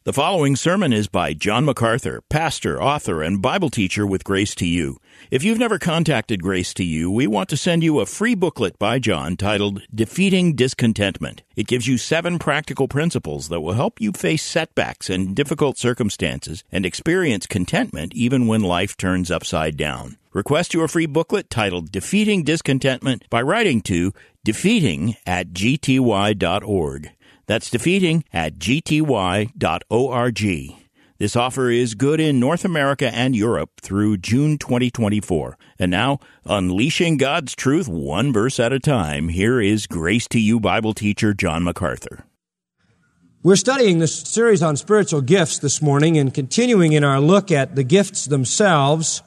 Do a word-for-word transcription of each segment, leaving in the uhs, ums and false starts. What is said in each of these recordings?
The following sermon is by John MacArthur, pastor, author, and Bible teacher with Grace to You. If you've never contacted Grace to You, we want to send you a free booklet by John titled Defeating Discontentment. It gives you seven practical principles that will help you face setbacks and difficult circumstances and experience contentment even when life turns upside down. Request your free booklet titled Defeating Discontentment by writing to defeating at g t y dot org. That's defeating at g t y dot org. This offer is good in North America and Europe through June twenty twenty-four. And now, unleashing God's truth one verse at a time, here is Grace to You Bible teacher John MacArthur. We're studying this series on spiritual gifts this morning and continuing in our look at the gifts themselves.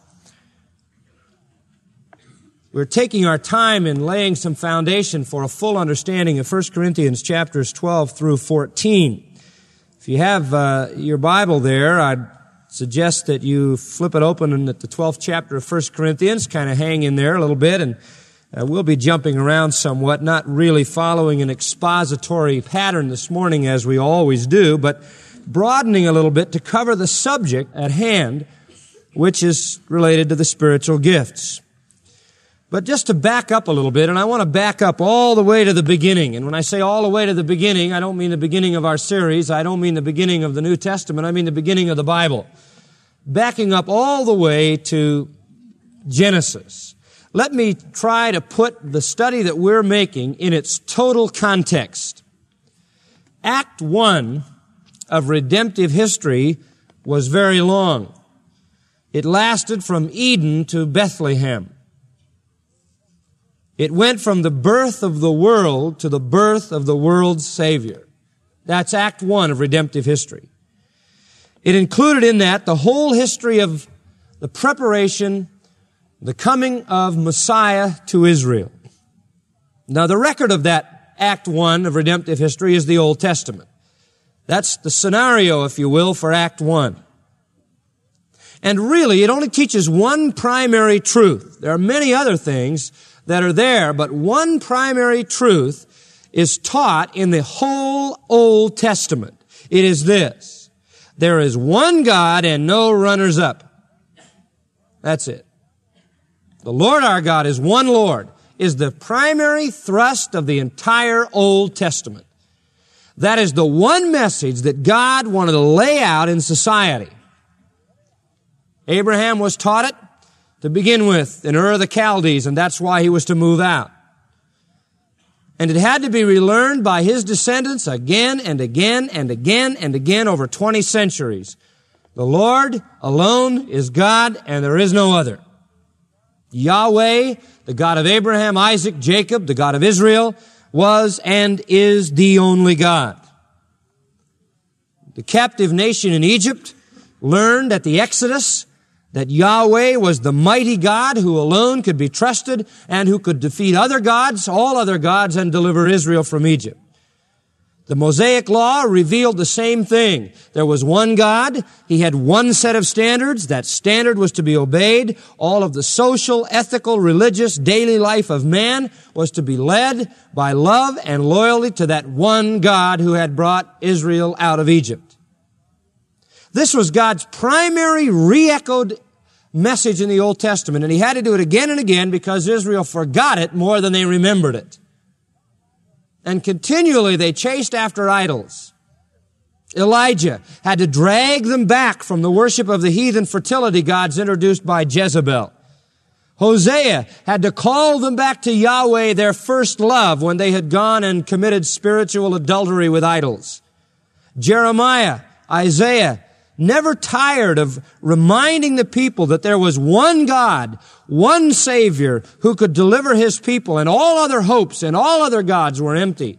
We're taking our time in laying some foundation for a full understanding of First Corinthians chapters twelve through fourteen. If you have uh, your Bible there, I'd suggest that you flip it open at the twelfth chapter of First Corinthians, kind of hang in there a little bit, and uh, we'll be jumping around somewhat, not really following an expository pattern this morning as we always do, but broadening a little bit to cover the subject at hand, which is related to the spiritual gifts. But just to back up a little bit, and I want to back up all the way to the beginning. And when I say all the way to the beginning, I don't mean the beginning of our series. I don't mean the beginning of the New Testament. I mean the beginning of the Bible. Backing up all the way to Genesis. Let me try to put the study that we're making in its total context. Act one of redemptive history was very long. It lasted from Eden to Bethlehem. It went from the birth of the world to the birth of the world's Savior. That's Act One of redemptive history. It included in that the whole history of the preparation, the coming of Messiah to Israel. Now, the record of that Act One of redemptive history is the Old Testament. That's the scenario, if you will, for Act One. And really, it only teaches one primary truth. There are many other things that are there, but one primary truth is taught in the whole Old Testament. It is this: there is one God and no runners-up. That's it. The Lord our God is one Lord, is the primary thrust of the entire Old Testament. That is the one message that God wanted to lay out in society. Abraham was taught it to begin with in Ur of the Chaldees, and that's why he was to move out. And it had to be relearned by his descendants again and again and again and again over twenty centuries. The Lord alone is God, and there is no other. Yahweh, the God of Abraham, Isaac, Jacob, the God of Israel, was and is the only God. The captive nation in Egypt learned at the Exodus that Yahweh was the mighty God who alone could be trusted and who could defeat other gods, all other gods, and deliver Israel from Egypt. The Mosaic Law revealed the same thing. There was one God. He had one set of standards. That standard was to be obeyed. All of the social, ethical, religious, daily life of man was to be led by love and loyalty to that one God who had brought Israel out of Egypt. This was God's primary re-echoed message in the Old Testament, and he had to do it again and again because Israel forgot it more than they remembered it. And continually they chased after idols. Elijah had to drag them back from the worship of the heathen fertility gods introduced by Jezebel. Hosea had to call them back to Yahweh, their first love, when they had gone and committed spiritual adultery with idols. Jeremiah, Isaiah, never tired of reminding the people that there was one God, one Savior who could deliver His people, and all other hopes and all other gods were empty.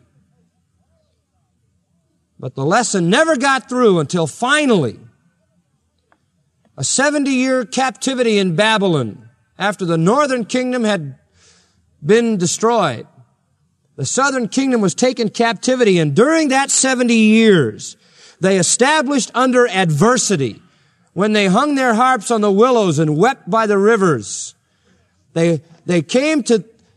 But the lesson never got through until finally a seventy-year captivity in Babylon after the northern kingdom had been destroyed. The southern kingdom was taken captivity, and during that seventy years, they established under adversity, when they hung their harps on the willows and wept by the rivers. They, they came to,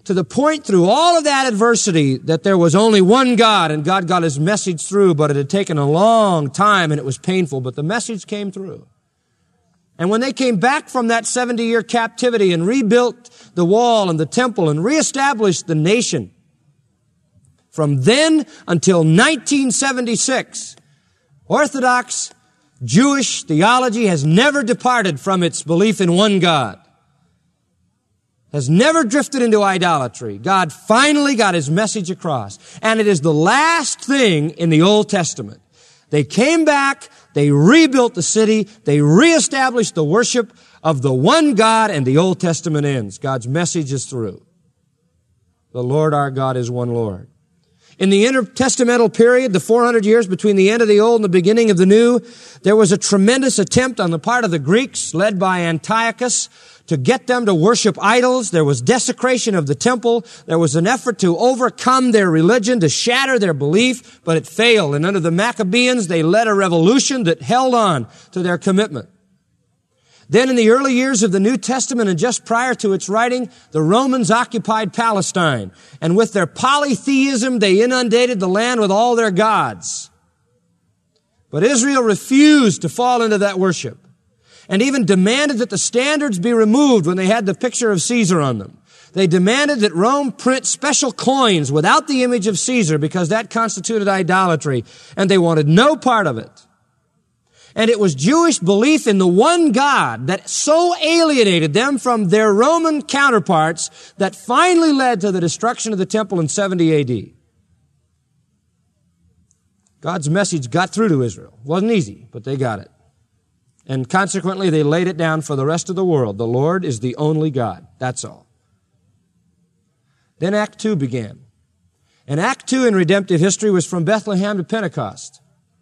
to the point through all of that adversity that there was only one God, and God got his message through, but it had taken a long time and it was painful, but the message came through. And when they came back from that seventy-year captivity and rebuilt the wall and the temple and reestablished the nation, from then until nineteen seventy-six, Orthodox Jewish theology has never departed from its belief in one God, has never drifted into idolatry. God finally got his message across. And it is the last thing in the Old Testament. They came back, they rebuilt the city, they reestablished the worship of the one God, and the Old Testament ends. God's message is through. The Lord our God is one Lord. In the intertestamental period, the four hundred years between the end of the Old and the beginning of the New, there was a tremendous attempt on the part of the Greeks, led by Antiochus, to get them to worship idols. There was desecration of the temple. There was an effort to overcome their religion, to shatter their belief, but it failed. And under the Maccabees, they led a revolution that held on to their commitment. Then in the early years of the New Testament and just prior to its writing, the Romans occupied Palestine. And with their polytheism, they inundated the land with all their gods. But Israel refused to fall into that worship, and even demanded that the standards be removed when they had the picture of Caesar on them. They demanded that Rome print special coins without the image of Caesar because that constituted idolatry, and they wanted no part of it. And it was Jewish belief in the one God that so alienated them from their Roman counterparts that finally led to the destruction of the temple in seventy A D. God's message got through to Israel. It wasn't easy, but they got it. And consequently, they laid it down for the rest of the world. The Lord is the only God. That's all. Then Act two began. And Act two in redemptive history was from Bethlehem to Pentecost.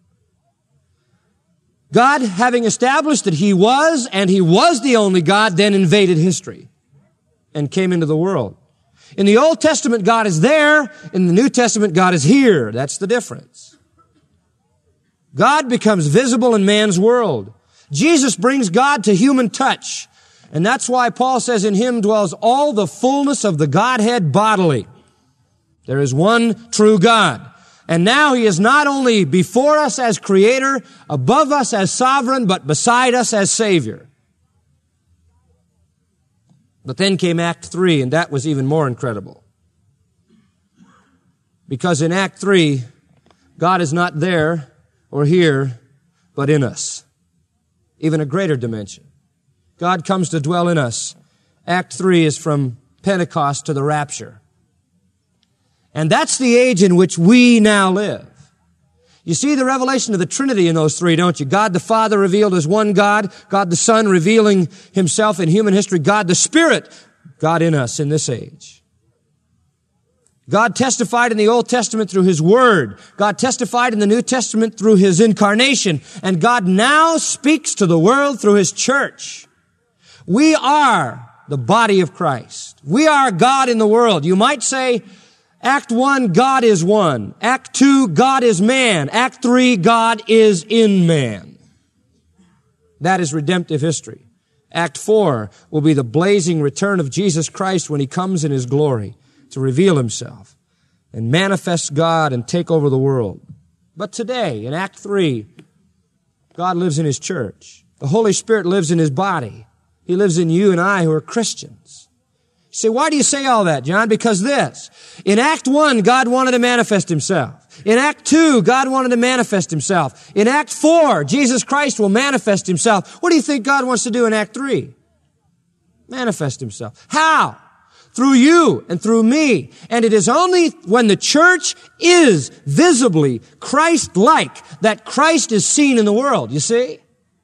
God, having established that He was, and He was the only God, then invaded history and came into the world. In the Old Testament, God is there. In the New Testament, God is here. That's the difference. God becomes visible in man's world. Jesus brings God to human touch. And that's why Paul says in Him dwells all the fullness of the Godhead bodily. There is one true God. And now He is not only before us as Creator, above us as Sovereign, but beside us as Savior. But then came Act three, and that was even more incredible. Because in Act three, God is not there or here, but in us. Even a greater dimension. God comes to dwell in us. Act three is from Pentecost to the rapture. And that's the age in which we now live. You see the revelation of the Trinity in those three, don't you? God the Father revealed as one God, God the Son revealing Himself in human history, God the Spirit, God in us in this age. God testified in the Old Testament through His Word. God testified in the New Testament through His incarnation. And God now speaks to the world through His church. We are the body of Christ. We are God in the world. You might say, Act one, God is one. Act two, God is man. Act three, God is in man. That is redemptive history. Act four will be the blazing return of Jesus Christ when He comes in His glory to reveal Himself and manifest God and take over the world. But today, in Act three, God lives in His church. The Holy Spirit lives in His body. He lives in you and I who are Christians. You say, why do you say all that, John? Because this. In Act one, God wanted to manifest Himself. In Act two, God wanted to manifest Himself. In Act four, Jesus Christ will manifest Himself. What do you think God wants to do in Act three? Manifest Himself. How? Through you and through me. And it is only when the church is visibly Christ-like that Christ is seen in the world, you see?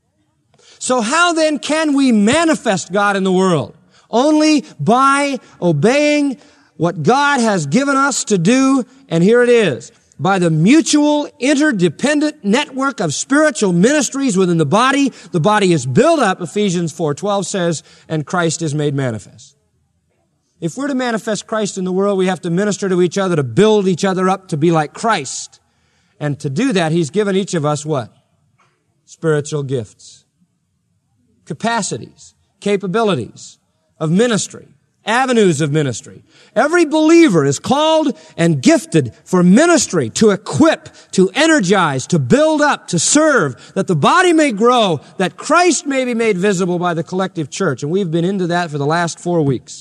So how then can we manifest God in the world? Only by obeying what God has given us to do, and here it is, by the mutual interdependent network of spiritual ministries within the body. The body is built up, Ephesians four twelve says, and Christ is made manifest. If we're to manifest Christ in the world, we have to minister to each other, to build each other up to be like Christ. And to do that, He's given each of us what? Spiritual gifts. Capacities, capabilities of ministry, avenues of ministry. Every believer is called and gifted for ministry, to equip, to energize, to build up, to serve, that the body may grow, that Christ may be made visible by the collective church. And we've been into that for the last four weeks.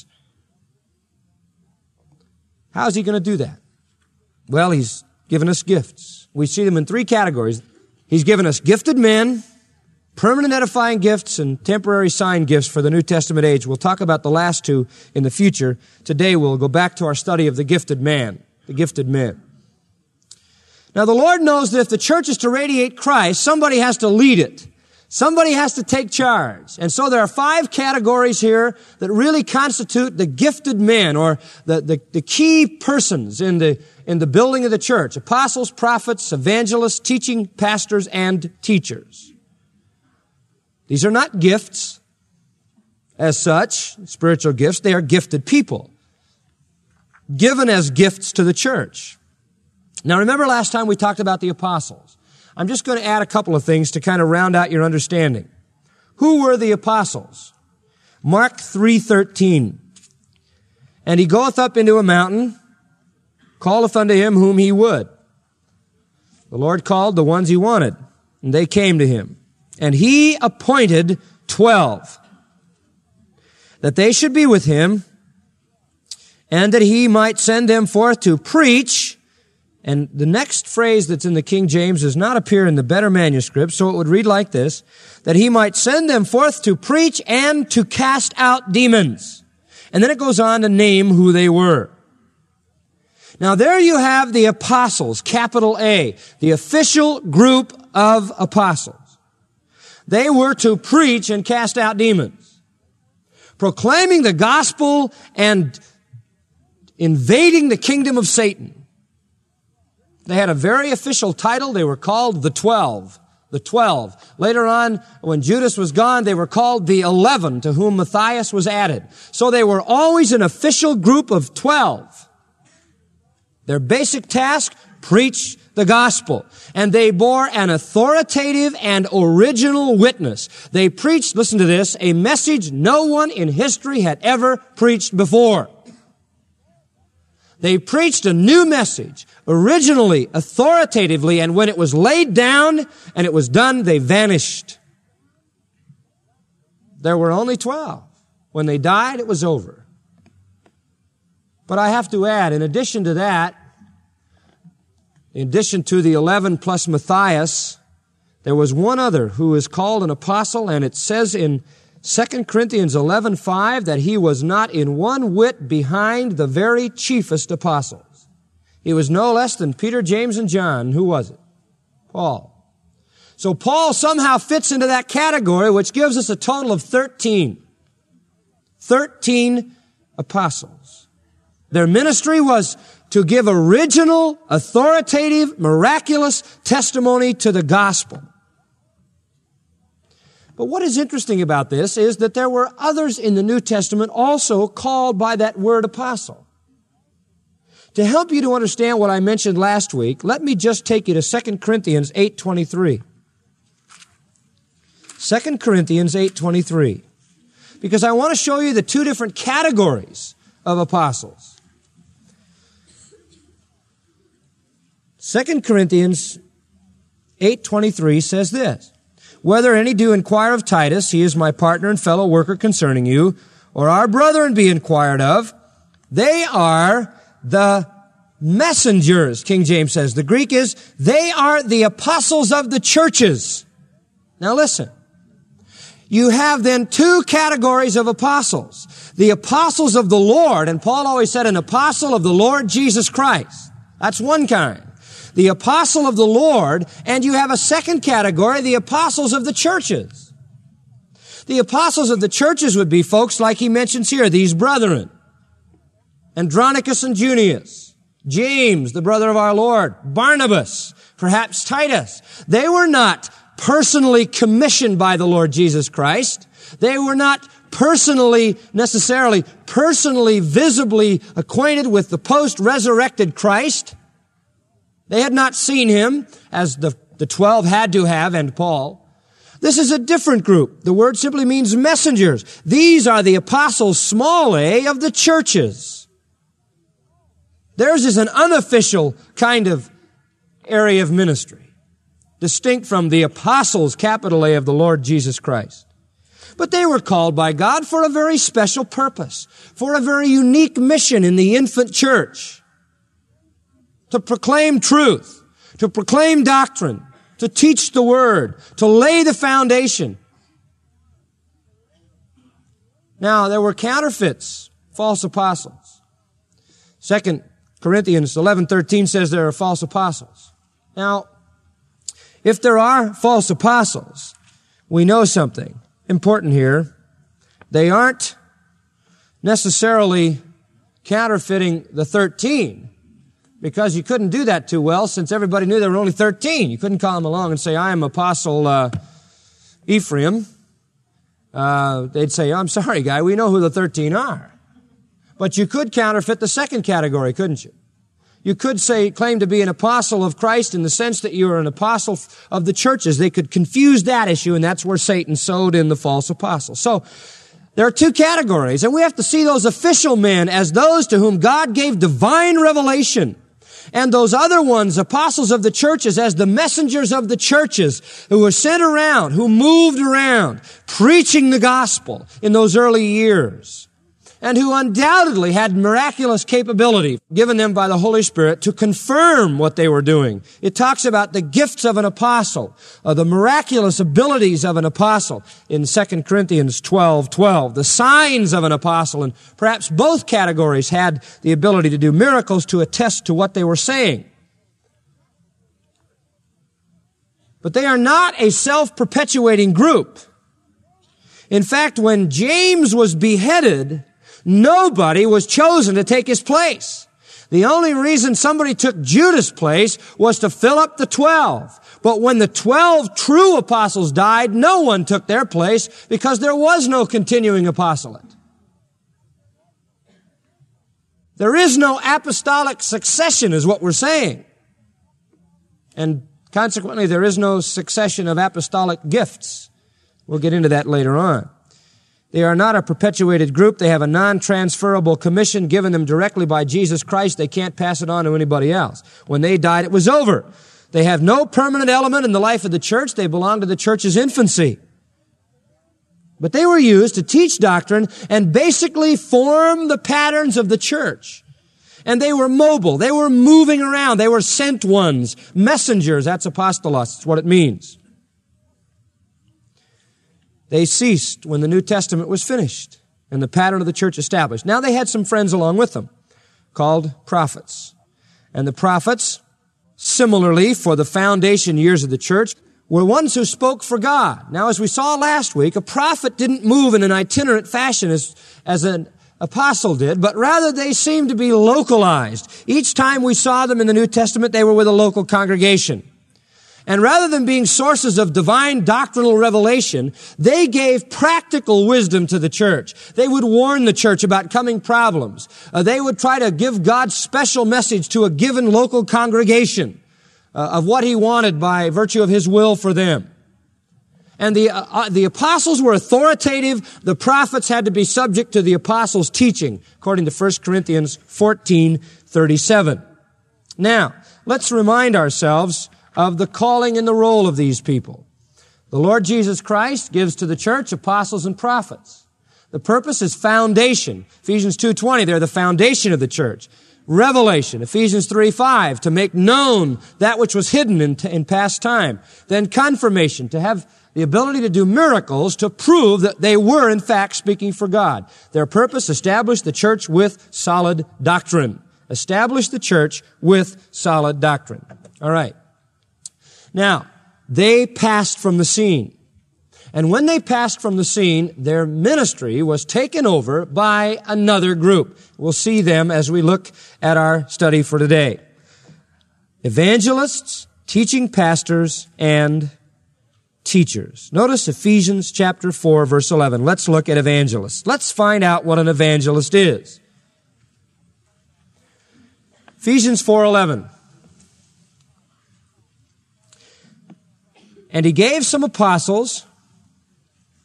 How's he going to do that? Well, he's given us gifts. We see them in three categories. He's given us gifted men, permanent edifying gifts, and temporary sign gifts for the New Testament age. We'll talk about the last two in the future. Today we'll go back to our study of the gifted man, the gifted men. Now the Lord knows that if the church is to radiate Christ, somebody has to lead it. Somebody has to take charge. And so there are five categories here that really constitute the gifted men, or the, the, the key persons in the, in the building of the church. Apostles, prophets, evangelists, teaching pastors, and teachers. These are not gifts as such, spiritual gifts. They are gifted people, given as gifts to the church. Now remember last time we talked about the apostles. I'm just going to add a couple of things to kind of round out your understanding. Who were the apostles? Mark three thirteen. And he goeth up into a mountain, calleth unto him whom he would. The Lord called the ones he wanted, and they came to him. And he appointed twelve, that they should be with him, and that he might send them forth to preach. And the next phrase that's in the King James does not appear in the better manuscript, so it would read like this, that he might send them forth to preach and to cast out demons. And then it goes on to name who they were. Now there you have the apostles, capital A, the official group of apostles. They were to preach and cast out demons, proclaiming the gospel and invading the kingdom of Satan. They had a very official title. They were called the Twelve. The Twelve. Later on, when Judas was gone, they were called the Eleven, to whom Matthias was added. So they were always an official group of twelve. Their basic task, preach the gospel. And they bore an authoritative and original witness. They preached, listen to this, a message no one in history had ever preached before. They preached a new message, originally, authoritatively, and when it was laid down and it was done, they vanished. There were only twelve. When they died, it was over. But I have to add, in addition to that, in addition to the eleven plus Matthias, there was one other who is called an apostle, and it says in Second Corinthians eleven five that he was not in one whit behind the very chiefest apostles. He was no less than Peter, James, and John. Who was it? Paul. So Paul somehow fits into that category, which gives us a total of thirteen. Thirteen apostles. Their ministry was to give original, authoritative, miraculous testimony to the gospel. But what is interesting about this is that there were others in the New Testament also called by that word apostle. To help you to understand what I mentioned last week, let me just take you to Second Corinthians eight twenty-three. Second Corinthians eight twenty-three. Because I want to show you the two different categories of apostles. Second Corinthians eight twenty-three says this, whether any do inquire of Titus, he is my partner and fellow worker concerning you, or our brethren be inquired of, they are the messengers, King James says. The Greek is, they are the apostles of the churches. Now listen. You have then two categories of apostles. The apostles of the Lord, and Paul always said an apostle of the Lord Jesus Christ. That's one kind. The apostle of the Lord, and you have a second category, the apostles of the churches. The apostles of the churches would be folks like he mentions here, these brethren. Andronicus and Junius, James, the brother of our Lord, Barnabas, perhaps Titus. They were not personally commissioned by the Lord Jesus Christ. They were not personally, necessarily, personally, visibly acquainted with the post-resurrected Christ. They had not seen him, as the, the twelve had to have, and Paul. This is a different group. The word simply means messengers. These are the apostles, small a, of the churches. Theirs is an unofficial kind of area of ministry, distinct from the apostles, capital A, of the Lord Jesus Christ. But they were called by God for a very special purpose, for a very unique mission in the infant church, to proclaim truth, to proclaim doctrine, to teach the word, to lay the foundation. Now, there were counterfeits, false apostles. Second Corinthians eleven thirteen says there are false apostles. Now, if there are false apostles, we know something important here. They aren't necessarily counterfeiting the thirteen, because you couldn't do that too well since everybody knew there were only thirteen. You couldn't call them along and say, I am Apostle uh, Ephraim. Uh, they'd say, I'm sorry, guy, we know who the thirteen are. But you could counterfeit the second category, couldn't you? You could say, claim to be an apostle of Christ in the sense that you are an apostle of the churches. They could confuse that issue, and that's where Satan sowed in the false apostles. So, there are two categories, and we have to see those official men as those to whom God gave divine revelation, and those other ones, apostles of the churches, as the messengers of the churches who were sent around, who moved around, preaching the gospel in those early years, and who undoubtedly had miraculous capability given them by the Holy Spirit to confirm what they were doing. It talks about the gifts of an apostle, uh, the miraculous abilities of an apostle in Second Corinthians twelve twelve, the signs of an apostle, and perhaps both categories had the ability to do miracles to attest to what they were saying. But they are not a self-perpetuating group. In fact, when James was beheaded, nobody was chosen to take his place. The only reason somebody took Judas' place was to fill up the twelve. But when the twelve true apostles died, no one took their place because there was no continuing apostolate. There is no apostolic succession, is what we're saying. And consequently, there is no succession of apostolic gifts. We'll get into that later on. They are not a perpetuated group. They have a non-transferable commission given them directly by Jesus Christ. They can't pass it on to anybody else. When they died, it was over. They have no permanent element in the life of the church. They belong to the church's infancy. But they were used to teach doctrine and basically form the patterns of the church. And they were mobile. They were moving around. They were sent ones, messengers. That's apostolos. That's what it means. They ceased when the New Testament was finished and the pattern of the church established. Now they had some friends along with them called prophets. And the prophets, similarly for the foundation years of the church, were ones who spoke for God. Now, as we saw last week, a prophet didn't move in an itinerant fashion as, as an apostle did, but rather they seemed to be localized. Each time we saw them in the New Testament, they were with a local congregation. And rather than being sources of divine doctrinal revelation, they gave practical wisdom to the church. They would warn the church about coming problems. Uh, they would try to give God's special message to a given local congregation uh, of what He wanted by virtue of His will for them. And the, uh, uh, the apostles were authoritative. The prophets had to be subject to the apostles' teaching, according to First Corinthians fourteen thirty-seven. Now, let's remind ourselves of the calling and the role of these people. The Lord Jesus Christ gives to the church apostles and prophets. The purpose is foundation. Ephesians two twenty, they're the foundation of the church. Revelation, Ephesians three five, to make known that which was hidden in, in past time. Then confirmation, to have the ability to do miracles to prove that they were in fact speaking for God. Their purpose, establish the church with solid doctrine. Establish the church with solid doctrine. All right. Now, they passed from the scene. And when they passed from the scene, their ministry was taken over by another group. We'll see them as we look at our study for today. Evangelists, teaching pastors, and teachers. Notice Ephesians chapter four, verse eleven. Let's look at evangelists. Let's find out what an evangelist is. Ephesians four eleven. And He gave some apostles,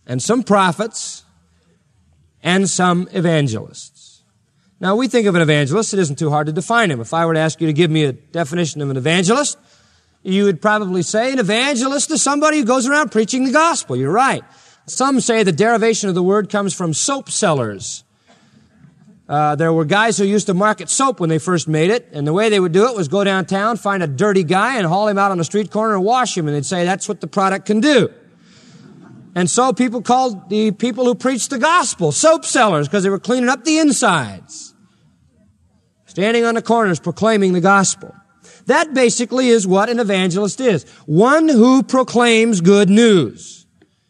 and some prophets, and some evangelists. Now, we think of an evangelist. It isn't too hard to define him. If I were to ask you to give me a definition of an evangelist, you would probably say an evangelist is somebody who goes around preaching the gospel. You're right. Some say the derivation of the word comes from soap sellers. Uh, there were guys who used to market soap when they first made it, and the way they would do it was go downtown, find a dirty guy, and haul him out on the street corner and wash him, and they'd say that's what the product can do. And so people called the people who preached the gospel soap sellers because they were cleaning up the insides, standing on the corners proclaiming the gospel. That basically is what an evangelist is. One who proclaims good news.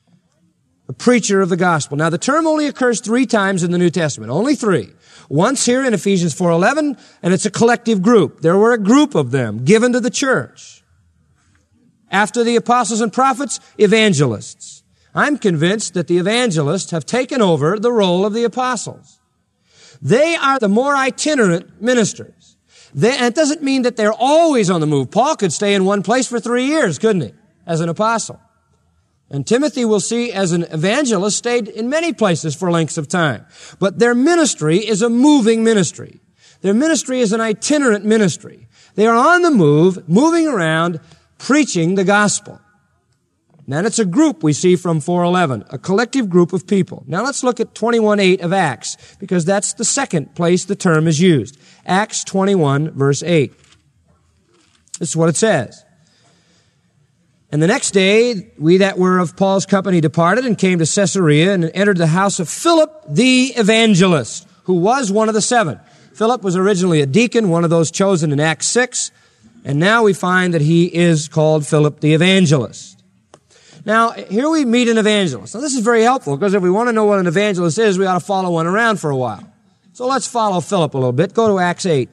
A preacher of the gospel. Now, the term only occurs three times in the New Testament. Only three. Once here in Ephesians four eleven, and it's a collective group. There were a group of them given to the church. After the apostles and prophets, evangelists. I'm convinced that the evangelists have taken over the role of the apostles. They are the more itinerant ministers. They, and it doesn't mean that they're always on the move. Paul could stay in one place for three years, couldn't he, as an apostle? And Timothy, we'll see, as an evangelist, stayed in many places for lengths of time. But their ministry is a moving ministry. Their ministry is an itinerant ministry. They are on the move, moving around, preaching the gospel. Now, it's a group we see from four eleven, a collective group of people. Now, let's look at twenty-one eight of Acts, because that's the second place the term is used. Acts twenty-one, verse eight. This is what it says. And the next day, we that were of Paul's company departed and came to Caesarea and entered the house of Philip the evangelist, who was one of the seven. Philip was originally a deacon, one of those chosen in Acts six, and now we find that he is called Philip the evangelist. Now, here we meet an evangelist. Now, this is very helpful, because if we want to know what an evangelist is, we ought to follow one around for a while. So let's follow Philip a little bit. Go to Acts eight.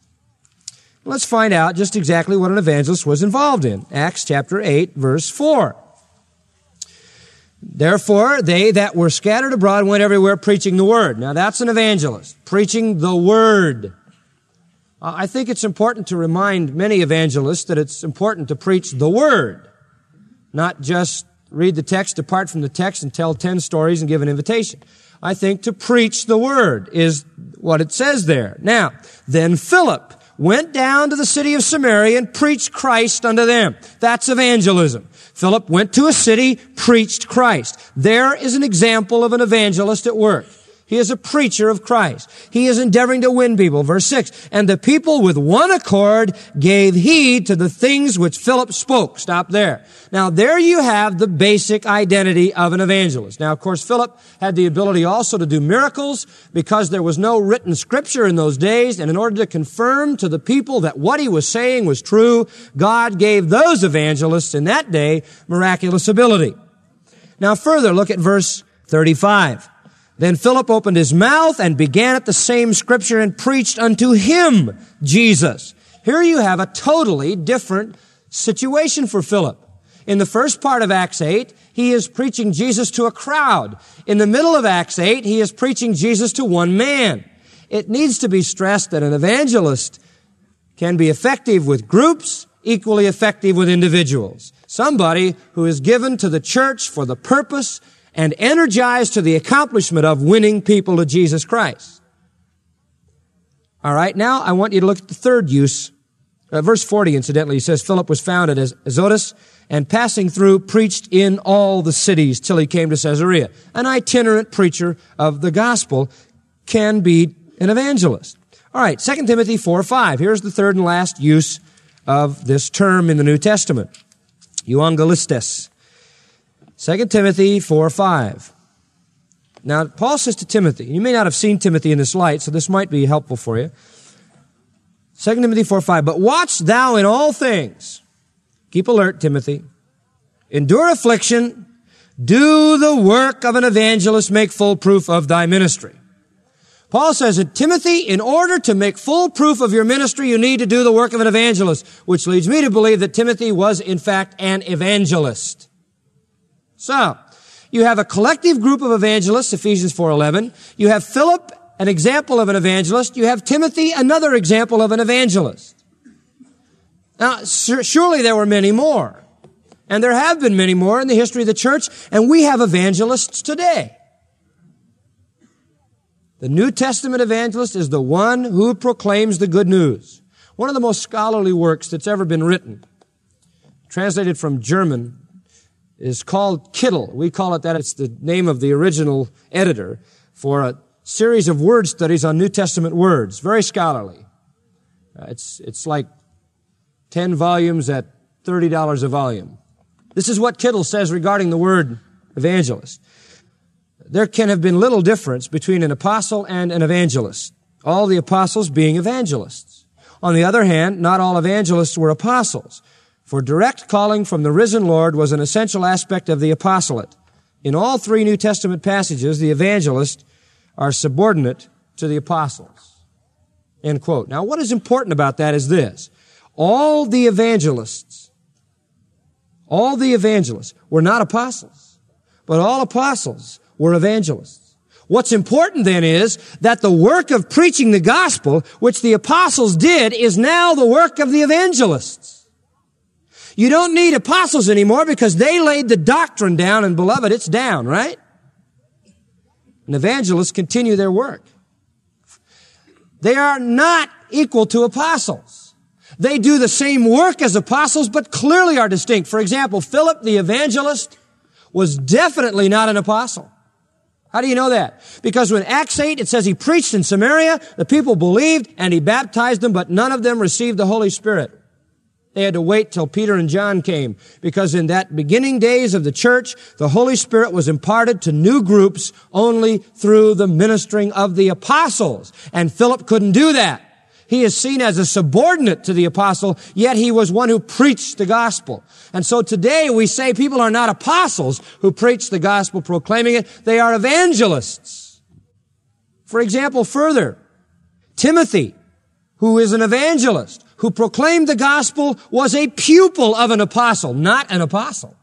Let's find out just exactly what an evangelist was involved in. Acts chapter eight, verse four. Therefore, they that were scattered abroad went everywhere preaching the word. Now, that's an evangelist, preaching the word. Uh, I think it's important to remind many evangelists that it's important to preach the word, not just read the text, depart from the text, and tell ten stories and give an invitation. I think to preach the word is what it says there. Now, then Philip went down to the city of Samaria and preached Christ unto them. That's evangelism. Philip went to a city, preached Christ. There is an example of an evangelist at work. He is a preacher of Christ. He is endeavoring to win people. Verse six, and the people with one accord gave heed to the things which Philip spoke. Stop there. Now, there you have the basic identity of an evangelist. Now, of course, Philip had the ability also to do miracles because there was no written scripture in those days, and in order to confirm to the people that what he was saying was true, God gave those evangelists in that day miraculous ability. Now, further, look at verse thirty-five. Then Philip opened his mouth and began at the same scripture and preached unto him Jesus. Here you have a totally different situation for Philip. In the first part of Acts eight, he is preaching Jesus to a crowd. In the middle of Acts eight, he is preaching Jesus to one man. It needs to be stressed that an evangelist can be effective with groups, equally effective with individuals. Somebody who is given to the church for the purpose and energized to the accomplishment of winning people to Jesus Christ. All right, now I want you to look at the third use. Uh, verse forty, incidentally, he says, Philip was found at Azotus, and passing through, preached in all the cities till he came to Caesarea. An itinerant preacher of the gospel can be an evangelist. All right, Second Timothy four five. Here's the third and last use of this term in the New Testament. Euangelistes. Second Timothy four five. Now, Paul says to Timothy, you may not have seen Timothy in this light, so this might be helpful for you. Second Timothy four five. But watch thou in all things. Keep alert, Timothy. Endure affliction. Do the work of an evangelist. Make full proof of thy ministry. Paul says that Timothy, in order to make full proof of your ministry, you need to do the work of an evangelist, which leads me to believe that Timothy was, in fact, an evangelist. So, you have a collective group of evangelists, Ephesians four eleven. You have Philip, an example of an evangelist. You have Timothy, another example of an evangelist. Now, surely there were many more. And there have been many more in the history of the church, and we have evangelists today. The New Testament evangelist is the one who proclaims the good news. One of the most scholarly works that's ever been written, translated from German, is called Kittel. We call it that. It's the name of the original editor for a series of word studies on New Testament words. Very scholarly. Uh, it's, it's like ten volumes at thirty dollars a volume. This is what Kittel says regarding the word evangelist. There can have been little difference between an apostle and an evangelist, all the apostles being evangelists. On the other hand, not all evangelists were apostles, for direct calling from the risen Lord was an essential aspect of the apostolate. In all three New Testament passages, the evangelists are subordinate to the apostles. End quote. Now, what is important about that is this. All the evangelists, all the evangelists were not apostles, but all apostles were evangelists. What's important then is that the work of preaching the gospel, which the apostles did, is now the work of the evangelists. You don't need apostles anymore because they laid the doctrine down, and beloved, it's down, right? And evangelists continue their work. They are not equal to apostles. They do the same work as apostles, but clearly are distinct. For example, Philip the evangelist was definitely not an apostle. How do you know that? Because when Acts eight, it says he preached in Samaria, the people believed, and he baptized them, but none of them received the Holy Spirit. They had to wait till Peter and John came, because in that beginning days of the church, the Holy Spirit was imparted to new groups only through the ministering of the apostles. And Philip couldn't do that. He is seen as a subordinate to the apostle, yet he was one who preached the gospel. And so today we say people are not apostles who preach the gospel, proclaiming it. They are evangelists. For example, further, Timothy, who is an evangelist, who proclaimed the gospel, was a pupil of an apostle, not an apostle.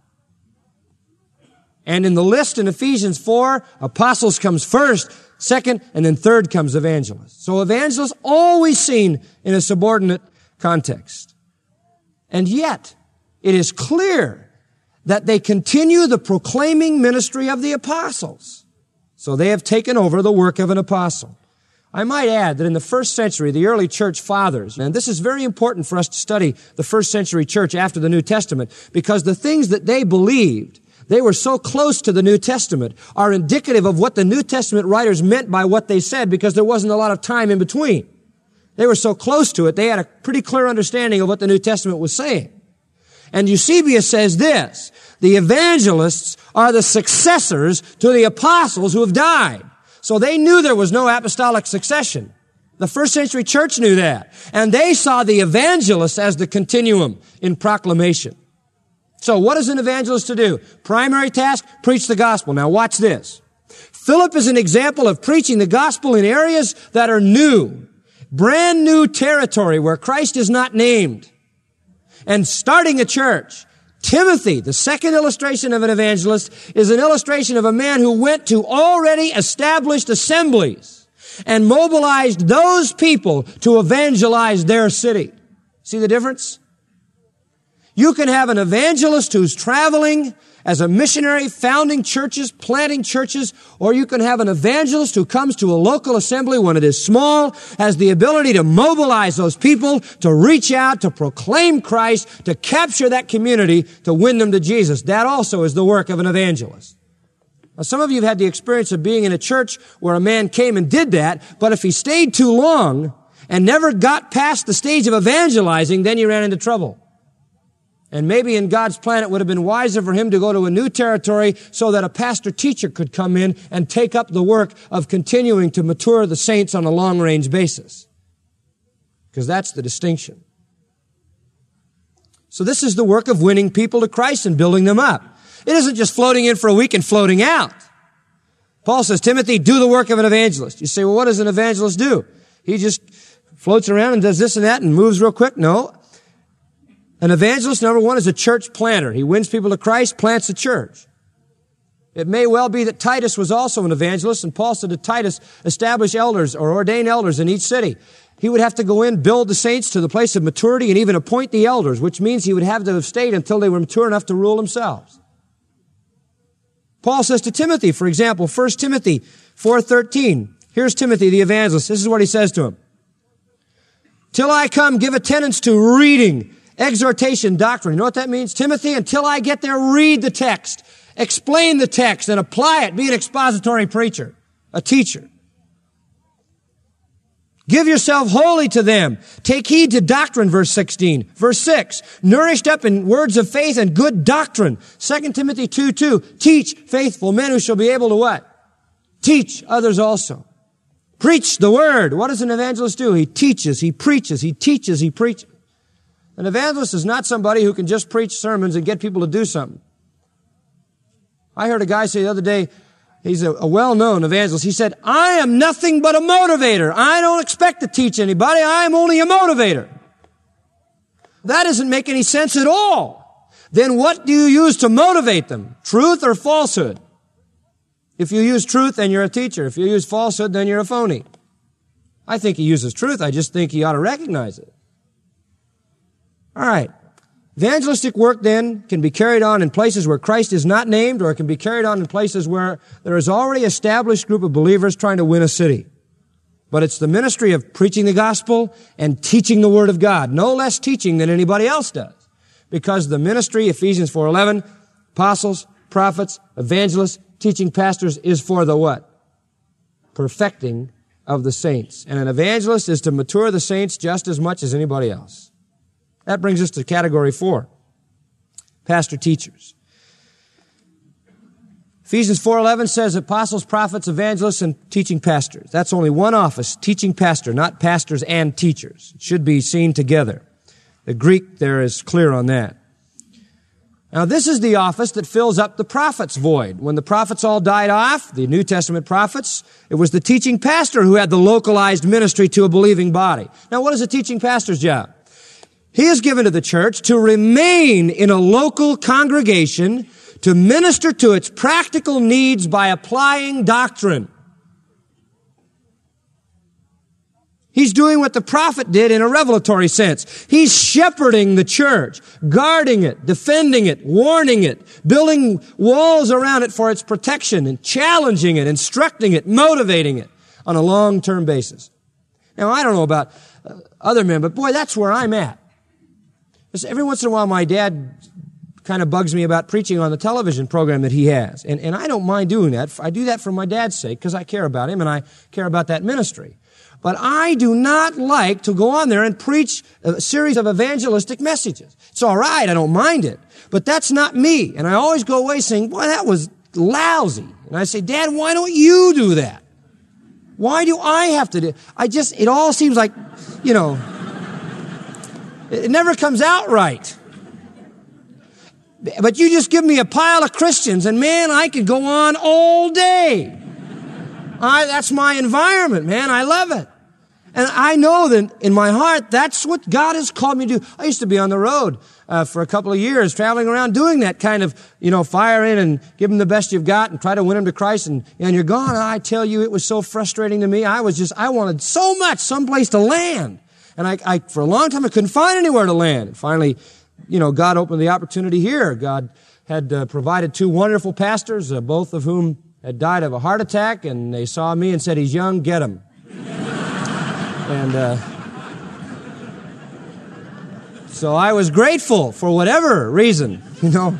And in the list in Ephesians four, apostles comes first, second, and then third comes evangelist. So evangelist always seen in a subordinate context. And yet, it is clear that they continue the proclaiming ministry of the apostles. So they have taken over the work of an apostle. I might add that in the first century, the early church fathers, and this is very important for us to study the first century church after the New Testament, because the things that they believed, they were so close to the New Testament, are indicative of what the New Testament writers meant by what they said, because there wasn't a lot of time in between. They were so close to it, they had a pretty clear understanding of what the New Testament was saying. And Eusebius says this, the evangelists are the successors to the apostles who have died. So they knew there was no apostolic succession. The first century church knew that. And they saw the evangelist as the continuum in proclamation. So what is an evangelist to do? Primary task, preach the gospel. Now watch this. Philip is an example of preaching the gospel in areas that are new. Brand new territory where Christ is not named. And starting a church. Timothy, the second illustration of an evangelist, is an illustration of a man who went to already established assemblies and mobilized those people to evangelize their city. See the difference? You can have an evangelist who's traveling as a missionary, founding churches, planting churches, or you can have an evangelist who comes to a local assembly when it is small, has the ability to mobilize those people, to reach out, to proclaim Christ, to capture that community, to win them to Jesus. That also is the work of an evangelist. Now, some of you have had the experience of being in a church where a man came and did that, but if he stayed too long and never got past the stage of evangelizing, then you ran into trouble. And maybe in God's plan, it would have been wiser for him to go to a new territory so that a pastor-teacher could come in and take up the work of continuing to mature the saints on a long-range basis. Because that's the distinction. So this is the work of winning people to Christ and building them up. It isn't just floating in for a week and floating out. Paul says, Timothy, do the work of an evangelist. You say, well, what does an evangelist do? He just floats around and does this and that and moves real quick? No. An evangelist, number one, is a church planter. He wins people to Christ, plants a church. It may well be that Titus was also an evangelist, and Paul said to Titus, establish elders or ordain elders in each city. He would have to go in, build the saints to the place of maturity, and even appoint the elders, which means he would have to have stayed until they were mature enough to rule themselves. Paul says to Timothy, for example, First Timothy four thirteen. Here's Timothy the evangelist. This is what he says to him. Till I come, give attendance to reading, exhortation, doctrine. You know what that means? Timothy, until I get there, read the text, explain the text, and apply it. Be an expository preacher, a teacher. Give yourself wholly to them. Take heed to doctrine, verse sixteen. Verse six, nourished up in words of faith and good doctrine. Second Timothy two two, teach faithful men who shall be able to what? Teach others also. Preach the word. What does an evangelist do? He teaches, he preaches, he teaches, he preaches. An evangelist is not somebody who can just preach sermons and get people to do something. I heard a guy say the other day, he's a, a well-known evangelist. He said, I am nothing but a motivator. I don't expect to teach anybody. I am only a motivator. That doesn't make any sense at all. Then what do you use to motivate them? Truth or falsehood? If you use truth, then you're a teacher. If you use falsehood, then you're a phony. I think he uses truth. I just think he ought to recognize it. All right. Evangelistic work, then, can be carried on in places where Christ is not named, or it can be carried on in places where there is already an established group of believers trying to win a city. But it's the ministry of preaching the gospel and teaching the Word of God. No less teaching than anybody else does. Because the ministry, Ephesians four eleven, apostles, prophets, evangelists, teaching pastors, is for the what? Perfecting of the saints. And an evangelist is to mature the saints just as much as anybody else. That brings us to category four. Pastor teachers. Ephesians four eleven says apostles, prophets, evangelists, and teaching pastors. That's only one office, teaching pastor, not pastors and teachers. It should be seen together. The Greek there is clear on that. Now, this is the office that fills up the prophet's void. When the prophets all died off, the New Testament prophets, it was the teaching pastor who had the localized ministry to a believing body. Now, what is a teaching pastor's job? He is given to the church to remain in a local congregation to minister to its practical needs by applying doctrine. He's doing what the prophet did in a revelatory sense. He's shepherding the church, guarding it, defending it, warning it, building walls around it for its protection, and challenging it, instructing it, motivating it on a long-term basis. Now, I don't know about uh, other men, but boy, that's where I'm at. Because every once in a while, my dad kind of bugs me about preaching on the television program that he has. And, and I don't mind doing that. I do that for my dad's sake because I care about him and I care about that ministry. But I do not like to go on there and preach a series of evangelistic messages. It's all right. I don't mind it. But that's not me. And I always go away saying, boy, that was lousy. And I say, Dad, why don't you do that? Why do I have to do it? I just, it all seems like, you know, it never comes out right. But you just give me a pile of Christians and man, I could go on all day. I, that's my environment, man. I love it. And I know that in my heart, that's what God has called me to do. I used to be on the road uh, for a couple of years, traveling around doing that kind of, you know, fire in and give them the best you've got and try to win them to Christ. And, and you're gone. And I tell you, it was so frustrating to me. I was just, I wanted so much someplace to land. And I, I for a long time, I couldn't find anywhere to land. And finally, you know, God opened the opportunity here. God had uh, provided two wonderful pastors, uh, both of whom had died of a heart attack, and they saw me and said, he's young, get him. and uh, so I was grateful for whatever reason, you know.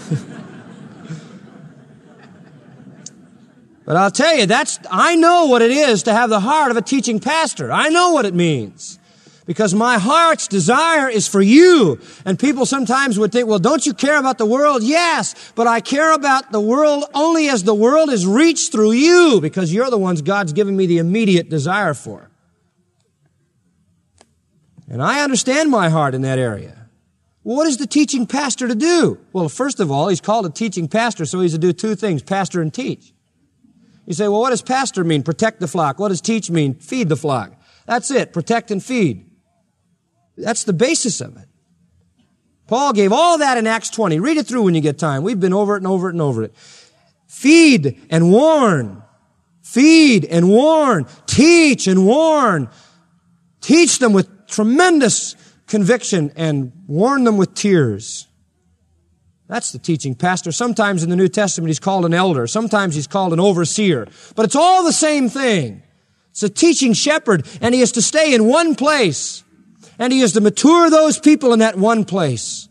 But I'll tell you, that's, I know what it is to have the heart of a teaching pastor. I know what it means. Because my heart's desire is for you. And people sometimes would think, well, don't you care about the world? Yes, but I care about the world only as the world is reached through you, because you're the ones God's given me the immediate desire for. And I understand my heart in that area. Well, what is the teaching pastor to do? Well, first of all, he's called a teaching pastor, so he's to do two things, pastor and teach. You say, well, what does pastor mean? Protect the flock. What does teach mean? Feed the flock. That's it, protect and feed. That's the basis of it. Paul gave all that in Acts twenty. Read it through when you get time. We've been over it and over it and over it. Feed and warn. Feed and warn. Teach and warn. teach them with tremendous conviction, and warn them with tears. That's the teaching pastor. Sometimes in the New Testament he's called an elder. Sometimes he's called an overseer. But it's all the same thing. It's a teaching shepherd, and he is to stay in one place. And he is to mature those people in that one place.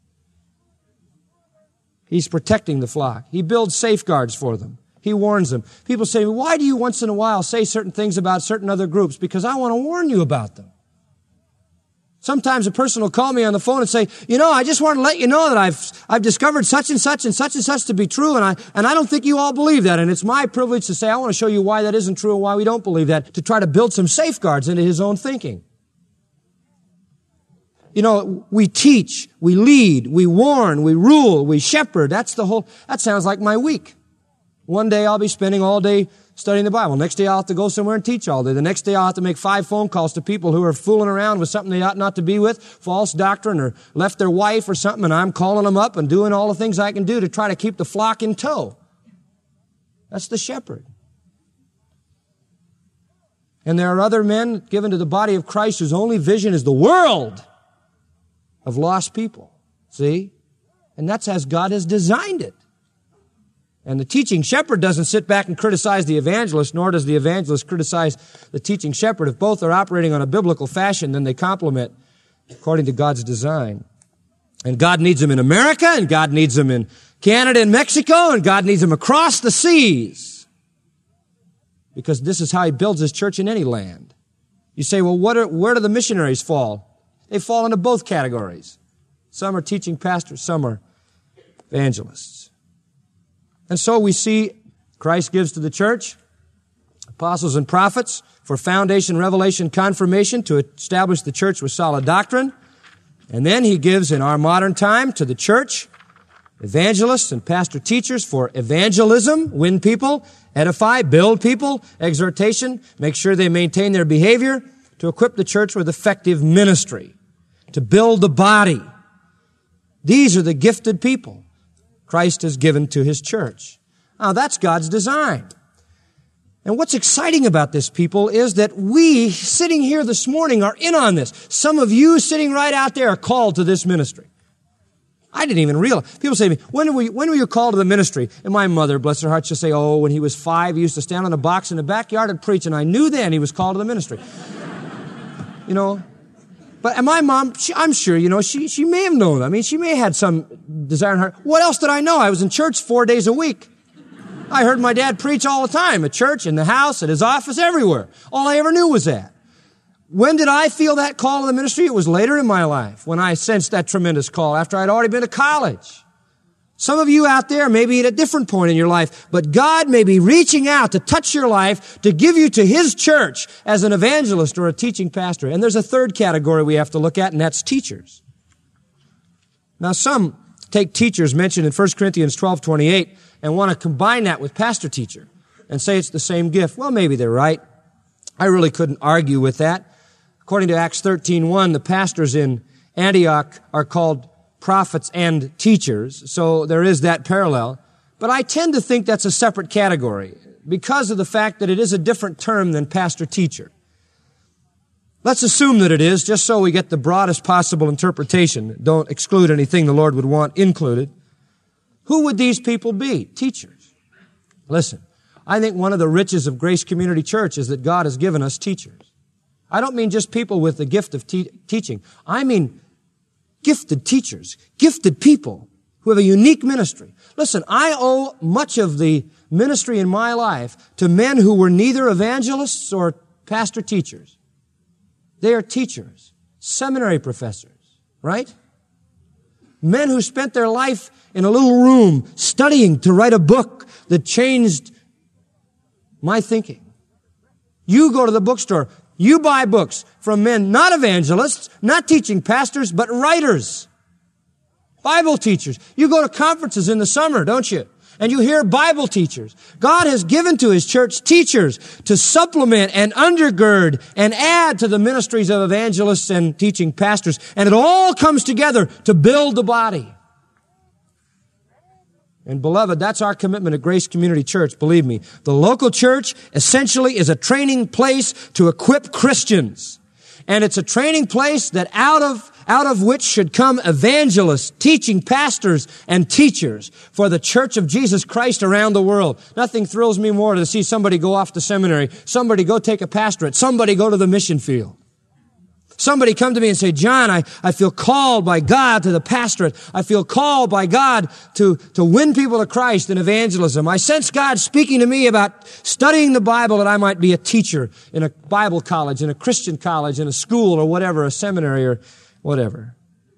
He's protecting the flock. He builds safeguards for them. He warns them. People say, why do you once in a while say certain things about certain other groups? Because I want to warn you about them. Sometimes a person will call me on the phone and say, you know, I just want to let you know that I've, I've discovered such and such and such and such to be true, and I, and I don't think you all believe that. And it's my privilege to say, I want to show you why that isn't true and why we don't believe that, to try to build some safeguards into his own thinking. You know, we teach, we lead, we warn, we rule, we shepherd. That's the whole, that sounds like my week. One day I'll be spending all day studying the Bible. Next day I'll have to go somewhere and teach all day. The next day I'll have to make five phone calls to people who are fooling around with something they ought not to be with, false doctrine, or left their wife or something, and I'm calling them up and doing all the things I can do to try to keep the flock in tow. That's the shepherd. And there are other men given to the body of Christ whose only vision is the world of lost people. See? And that's as God has designed it. And the teaching shepherd doesn't sit back and criticize the evangelist, nor does the evangelist criticize the teaching shepherd. If both are operating on a biblical fashion, then they complement according to God's design. And God needs them in America, and God needs them in Canada and Mexico, and God needs them across the seas. Because this is how He builds His church in any land. You say, well, what are, where do the missionaries fall? They fall into both categories. Some are teaching pastors, some are evangelists. And so we see Christ gives to the church apostles and prophets for foundation, revelation, confirmation to establish the church with solid doctrine. And then He gives in our modern time to the church evangelists and pastor teachers for evangelism, win people, edify, build people, exhortation, make sure they maintain their behavior, to equip the church with effective ministry, to build the body. These are the gifted people Christ has given to His church. Now, that's God's design. And what's exciting about this, people, is that we, sitting here this morning, are in on this. Some of you sitting right out there are called to this ministry. I didn't even realize. People say to me, when were you, when were you called to the ministry? And my mother, bless her heart, she'll say, oh, when he was five, he used to stand on a box in the backyard and preach, and I knew then he was called to the ministry. You know? But and my mom, she, I'm sure, you know, she, she may have known. I mean, she may have had some desire in her. What else did I know? I was in church four days a week. I heard my dad preach all the time, at church, in the house, at his office, everywhere. All I ever knew was that. When did I feel that call to the ministry? It was later in my life when I sensed that tremendous call after I'd already been to college. Some of you out there may be at a different point in your life, but God may be reaching out to touch your life, to give you to His church as an evangelist or a teaching pastor. And there's a third category we have to look at, and that's teachers. Now, some take teachers mentioned in First Corinthians twelve twenty-eight and want to combine that with pastor-teacher and say it's the same gift. Well, maybe they're right. I really couldn't argue with that. According to Acts thirteen one, the pastors in Antioch are called prophets and teachers, so there is that parallel. But I tend to think that's a separate category because of the fact that it is a different term than pastor-teacher. Let's assume that it is, just so we get the broadest possible interpretation. Don't exclude anything the Lord would want included. Who would these people be? Teachers. Listen, I think one of the riches of Grace Community Church is that God has given us teachers. I don't mean just people with the gift of te- teaching. I mean gifted teachers, gifted people who have a unique ministry. Listen, I owe much of the ministry in my life to men who were neither evangelists or pastor teachers. They are teachers, seminary professors, right? Men who spent their life in a little room studying to write a book that changed my thinking. You go to the bookstore, you buy books from men, not evangelists, not teaching pastors, but writers, Bible teachers. You go to conferences in the summer, don't you? And you hear Bible teachers. God has given to His church teachers to supplement and undergird and add to the ministries of evangelists and teaching pastors. And it all comes together to build the body. And beloved, that's our commitment at Grace Community Church, believe me. The local church essentially is a training place to equip Christians. And it's a training place that out of, out of which should come evangelists, teaching pastors and teachers for the Church of Jesus Christ around the world. Nothing thrills me more to see somebody go off to seminary, somebody go take a pastorate, somebody go to the mission field. Somebody come to me and say, John, I, I feel called by God to the pastorate. I feel called by God to, to win people to Christ in evangelism. I sense God speaking to me about studying the Bible that I might be a teacher in a Bible college, in a Christian college, in a school or whatever, a seminary or whatever.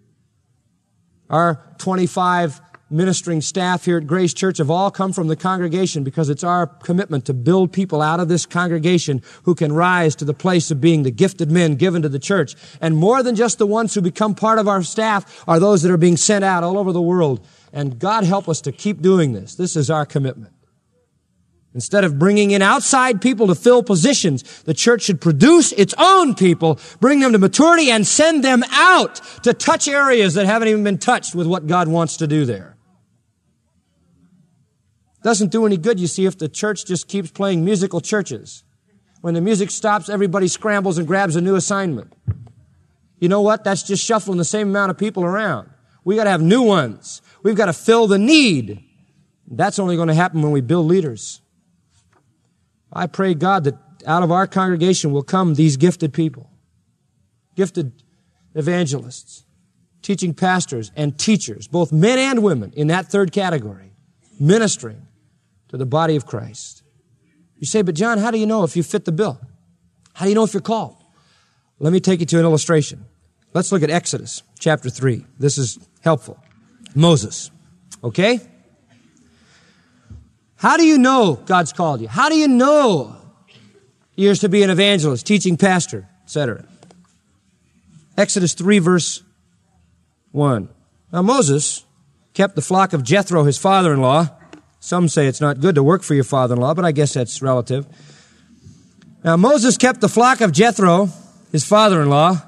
Our twenty-five ministering staff here at Grace Church have all come from the congregation because it's our commitment to build people out of this congregation who can rise to the place of being the gifted men given to the church. And more than just the ones who become part of our staff are those that are being sent out all over the world. And God help us to keep doing this. This is our commitment. Instead of bringing in outside people to fill positions, the church should produce its own people, bring them to maturity, and send them out to touch areas that haven't even been touched with what God wants to do there. Doesn't do any good, you see, if the church just keeps playing musical churches. When the music stops, everybody scrambles and grabs a new assignment. You know what? That's just shuffling the same amount of people around. We got to have new ones. We've got to fill the need. That's only going to happen when we build leaders. I pray, God, that out of our congregation will come these gifted people, gifted evangelists, teaching pastors and teachers, both men and women in that third category, ministering to the body of Christ. You say, but John, how do you know if you fit the bill? How do you know if you're called? Let me take you to an illustration. Let's look at Exodus chapter three. This is helpful. Moses. Okay? How do you know God's called you? How do you know you're to be an evangelist, teaching pastor, et cetera? Exodus three, verse one. Now Moses kept the flock of Jethro, his father-in-law. Some say it's not good to work for your father-in-law, but I guess that's relative. Now Moses kept the flock of Jethro, his father-in-law.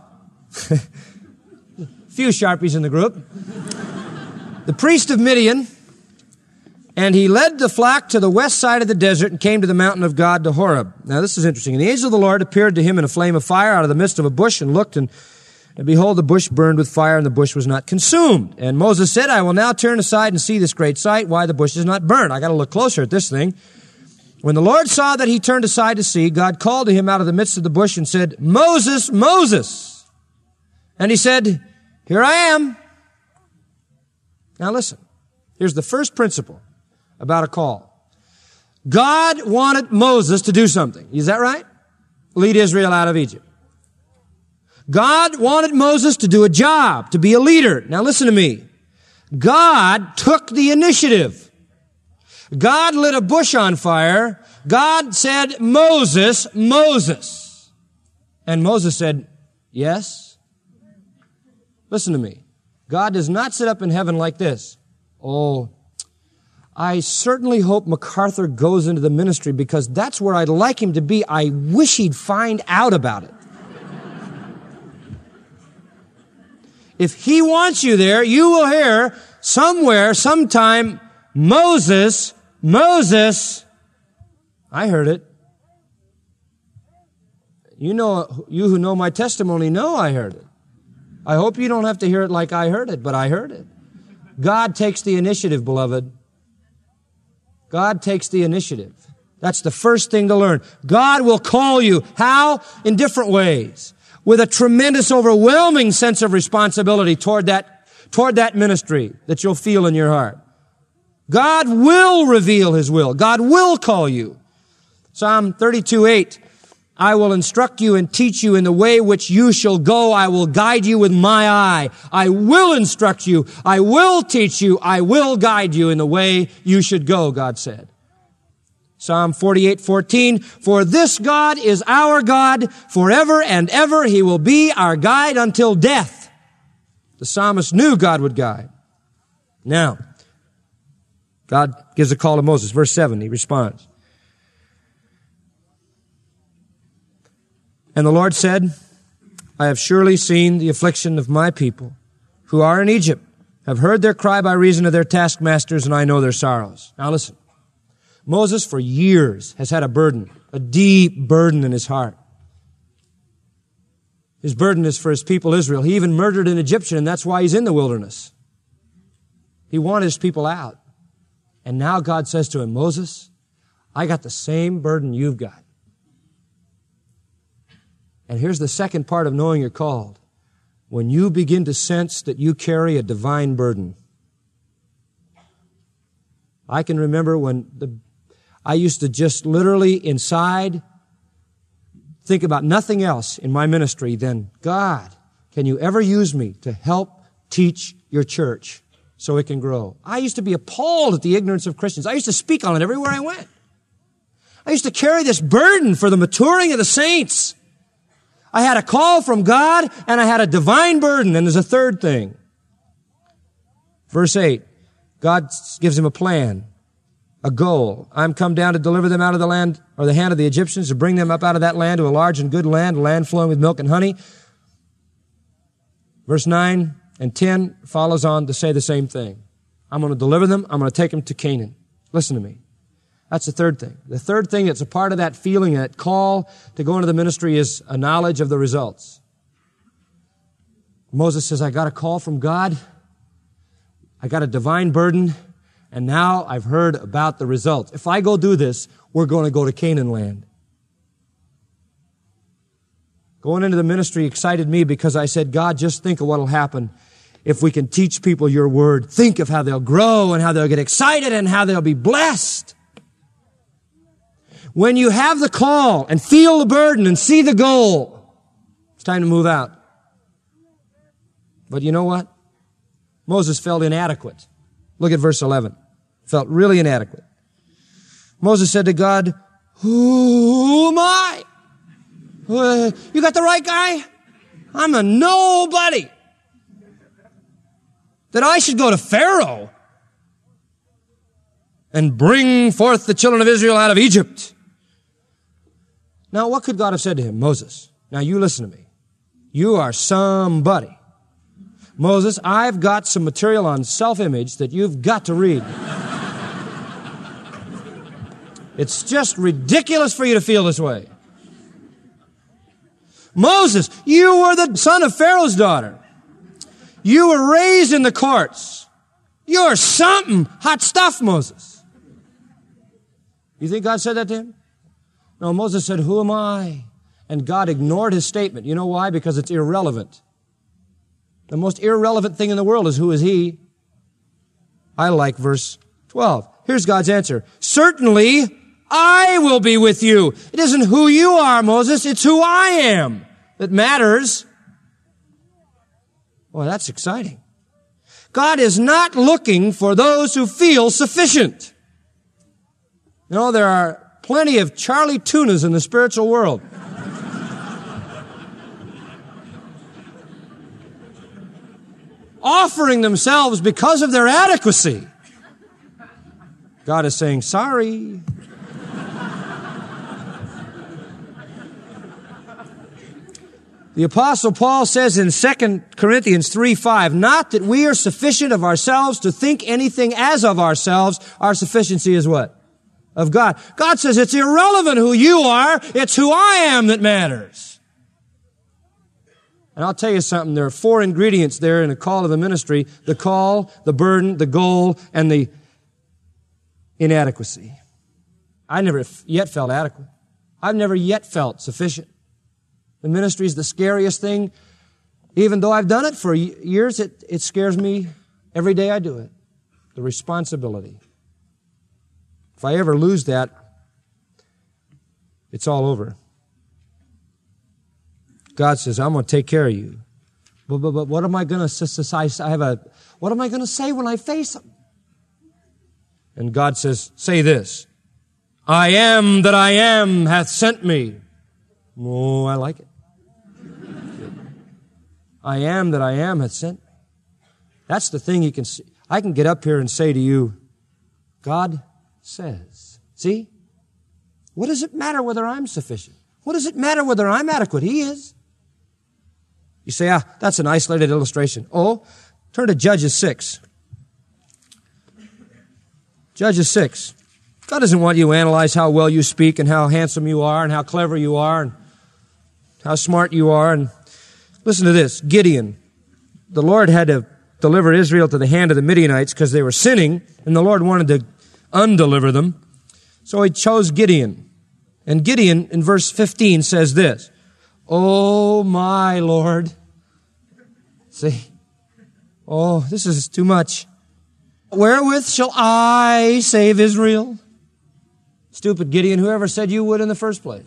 Few Sharpies in the group. The priest of Midian. And he led the flock to the west side of the desert and came to the mountain of God to Horeb. Now this is interesting. And the angel of the Lord appeared to him in a flame of fire out of the midst of a bush and looked and And behold, the bush burned with fire, and the bush was not consumed. And Moses said, I will now turn aside and see this great sight, why the bush is not burned. I got to look closer at this thing. When the Lord saw that he turned aside to see, God called to him out of the midst of the bush and said, Moses, Moses. And he said, here I am. Now listen, here's the first principle about a call. God wanted Moses to do something. Is that right? Lead Israel out of Egypt. God wanted Moses to do a job, to be a leader. Now listen to me. God took the initiative. God lit a bush on fire. God said, Moses, Moses. And Moses said, yes. Listen to me. God does not sit up in heaven like this. Oh, I certainly hope MacArthur goes into the ministry because that's where I'd like him to be. I wish he'd find out about it. If he wants you there, you will hear somewhere, sometime, Moses, Moses. I heard it. You know, you who know my testimony know I heard it. I hope you don't have to hear it like I heard it, but I heard it. God takes the initiative, beloved. God takes the initiative. That's the first thing to learn. God will call you. How? In different ways. With a tremendous, overwhelming sense of responsibility toward that, toward that ministry that you'll feel in your heart. God will reveal His will. God will call you. Psalm thirty-two eight. I will instruct you and teach you in the way which you shall go. I will guide you with my eye. I will instruct you. I will teach you. I will guide you in the way you should go, God said. Psalm forty-eight fourteen, for this God is our God forever and ever. He will be our guide until death. The psalmist knew God would guide. Now, God gives a call to Moses. Verse seven, he responds. And the Lord said, I have surely seen the affliction of my people who are in Egypt, have heard their cry by reason of their taskmasters, and I know their sorrows. Now listen. Moses for years has had a burden, a deep burden in his heart. His burden is for his people Israel. He even murdered an Egyptian, and that's why he's in the wilderness. He wanted his people out. And now God says to him, Moses, I got the same burden you've got. And here's the second part of knowing you're called. When you begin to sense that you carry a divine burden. I can remember when the, I used to just literally inside think about nothing else in my ministry than, God, can you ever use me to help teach your church so it can grow? I used to be appalled at the ignorance of Christians. I used to speak on it everywhere I went. I used to carry this burden for the maturing of the saints. I had a call from God, and I had a divine burden. And there's a third thing. Verse eight, God gives him a plan, a goal. I'm come down to deliver them out of the land, or the hand of the Egyptians, to bring them up out of that land to a large and good land, a land flowing with milk and honey. Verse nine and ten follows on to say the same thing. I'm going to deliver them. I'm going to take them to Canaan. Listen to me. That's the third thing. The third thing that's a part of that feeling, that call to go into the ministry, is a knowledge of the results. Moses says, I got a call from God. I got a divine burden. And now I've heard about the results. If I go do this, we're going to go to Canaan land. Going into the ministry excited me because I said, God, just think of what will happen if we can teach people your word. Think of how they'll grow and how they'll get excited and how they'll be blessed. When you have the call and feel the burden and see the goal, it's time to move out. But you know what? Moses felt inadequate. Look at verse eleven. Felt really inadequate. Moses said to God, who am I? Uh, you got the right guy? I'm a nobody. That I should go to Pharaoh and bring forth the children of Israel out of Egypt. Now, what could God have said to him? Moses, now you listen to me. You are somebody. Moses, I've got some material on self-image that you've got to read. It's just ridiculous for you to feel this way. Moses, you were the son of Pharaoh's daughter. You were raised in the courts. You're something hot stuff, Moses. You think God said that to him? No, Moses said, who am I? And God ignored his statement. You know why? Because it's irrelevant. The most irrelevant thing in the world is who is he? I like verse twelve. Here's God's answer. Certainly, I will be with you. It isn't who you are, Moses. It's who I am that matters. Boy, that's exciting. God is not looking for those who feel sufficient. You know, there are plenty of Charlie Tunas in the spiritual world. Offering themselves because of their adequacy. God is saying, sorry. The Apostle Paul says in Second Corinthians three five, not that we are sufficient of ourselves to think anything as of ourselves. Our sufficiency is what? Of God. God says it's irrelevant who you are. It's who I am that matters. And I'll tell you something. There are four ingredients there in the call of the ministry. The call, the burden, the goal, and the inadequacy. I never yet felt adequate. I've never yet felt sufficient. The ministry is the scariest thing. Even though I've done it for years, it, it scares me every day I do it. The responsibility. If I ever lose that, it's all over. God says, I'm going to take care of you. But, but, but what am I going to say? I have a, what am I going to say when I face him? And God says, say this. I am that I am hath sent me. Oh, I like it. I am that I am hath sent me. That's the thing you can see. I can get up here and say to you, God says. See? What does it matter whether I'm sufficient? What does it matter whether I'm adequate? He is. You say, ah, that's an isolated illustration. Oh, turn to Judges six. Judges six. God doesn't want you to analyze how well you speak and how handsome you are and how clever you are and how smart you are. And Listen to this. Gideon. The Lord had to deliver Israel to the hand of the Midianites because they were sinning, and the Lord wanted to undeliver them. So he chose Gideon. And Gideon, in verse fifteen, says this, "Oh, my Lord." See? Oh, this is too much. "Wherewith shall I save Israel?" Stupid Gideon, whoever said you would in the first place?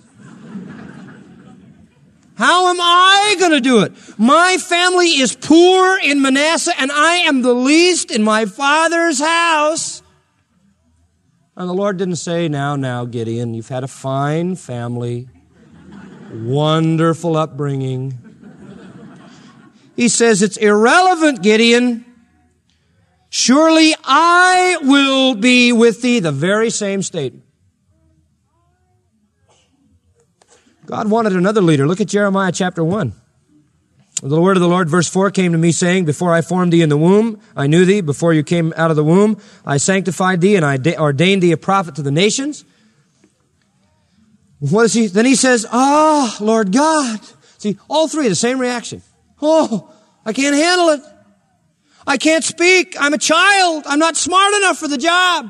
How am I going to do it? My family is poor in Manasseh, and I am the least in my father's house. And the Lord didn't say, now, now, Gideon, you've had a fine family, wonderful upbringing. He says, it's irrelevant, Gideon. Surely I will be with thee. The very same statement. God wanted another leader. Look at Jeremiah chapter one. The word of the Lord, verse four, came to me saying, before I formed thee in the womb, I knew thee. Before you came out of the womb, I sanctified thee, and I ordained thee a prophet to the nations. What is he? Then he says, ah, Lord God. See, all three, the same reaction. Oh, I can't handle it. I can't speak. I'm a child. I'm not smart enough for the job.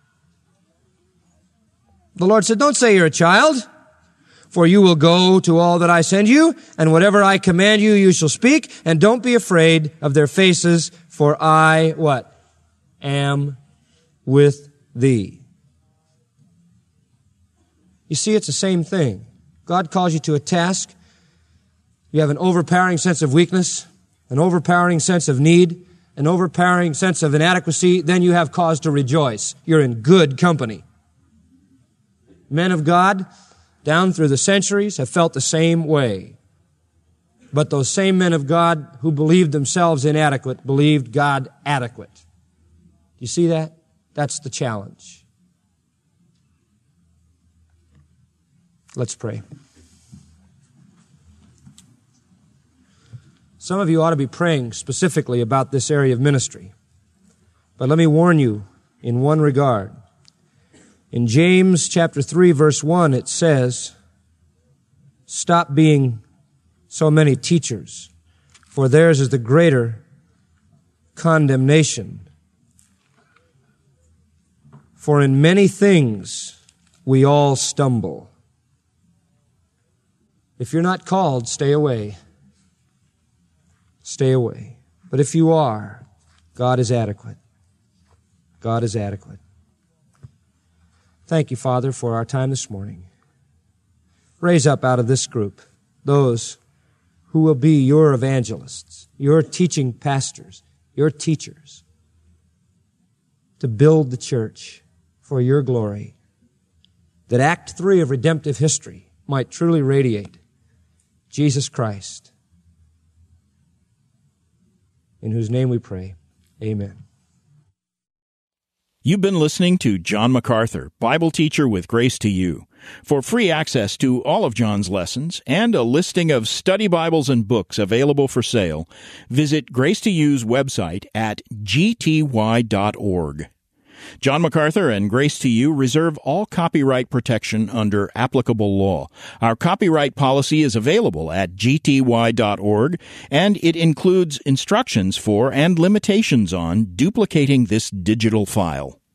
The Lord said, don't say you're a child. For you will go to all that I send you, and whatever I command you, you shall speak, and don't be afraid of their faces, for I, what? Am with thee. You see, it's the same thing. God calls you to a task. You have an overpowering sense of weakness, an overpowering sense of need, an overpowering sense of inadequacy, then you have cause to rejoice. You're in good company. Men of God, down through the centuries, have felt the same way. But those same men of God who believed themselves inadequate believed God adequate. You see that? That's the challenge. Let's pray. Some of you ought to be praying specifically about this area of ministry. But let me warn you in one regard. In James chapter three, verse one, it says, stop being so many teachers, for theirs is the greater condemnation. For in many things we all stumble. If you're not called, stay away. Stay away. But if you are, God is adequate. God is adequate. Thank you, Father, for our time this morning. Raise up out of this group those who will be your evangelists, your teaching pastors, your teachers, to build the church for your glory, that Act Three of redemptive history might truly radiate Jesus Christ, in whose name we pray. Amen. You've been listening to John MacArthur, Bible teacher with Grace to You. For free access to all of John's lessons and a listing of study Bibles and books available for sale, visit Grace to You's website at g t y dot org. John MacArthur and Grace to You reserve all copyright protection under applicable law. Our copyright policy is available at g t y dot org, and it includes instructions for and limitations on duplicating this digital file.